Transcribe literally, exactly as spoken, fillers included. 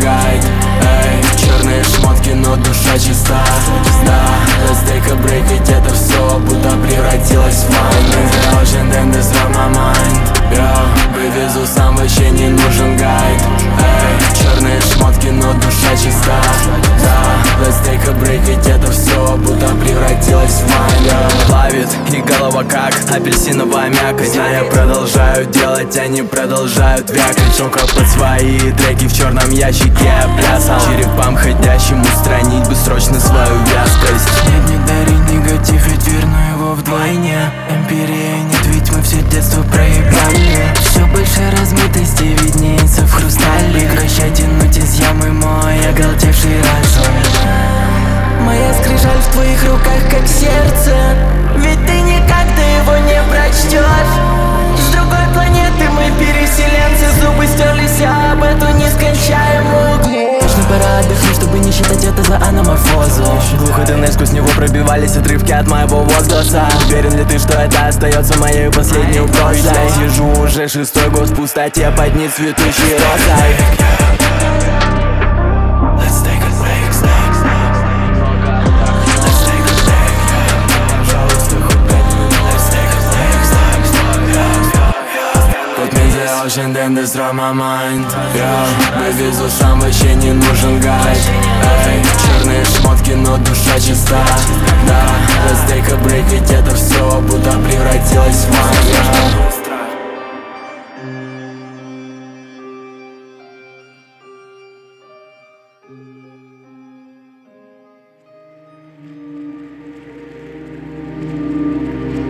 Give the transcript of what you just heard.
гайд. Эй, черные шмотки, но душа чиста. Да, let's take a break, ведь это все будто превратилось в майн. Ocean and this from my mind. Yo, вывезу сам, вообще не нужен гайд. Эй, черные шмотки, но душа чиста. Да, let's take a break, ведь это все будто превратилось в майн. Плавит и голова как апельсиновая мякоть. А я продолжаю делать, они продолжают вякать. Шока под свои треки в черном ящике я плясал. Черепам ходящим устранить бы срочно свою вязкость. Нет, не дари негатив, ведь верну его вдвойне. Империя нет, ведь мы все детство проиграли. Все больше размытости виднеется в хрустале. Прощай тянуть из ямы мой оголтевший разум. Моя скрижаль в твоих руках как сердце, ведь ты никак ты его не прочтешь. С другой планеты мы переселенцы, зубы стерлись об эту нескончаемую глубь. Точно пора отдохнуть, чтобы не считать это за аноморфозу. Глухо тоннель, сквозь него пробивались отрывки от моего возгласа. Уверен ли ты, что это остается моей последней угрозой? Сижу уже шестой год в пустоте под нецветущей розой. Ocean and this from my mind. Yo, вывезу сам, вообще не нужен гайд. Эй, черные шмотки, но душа чиста. Да, let's take a break, ведь это все будто превратилось в майн.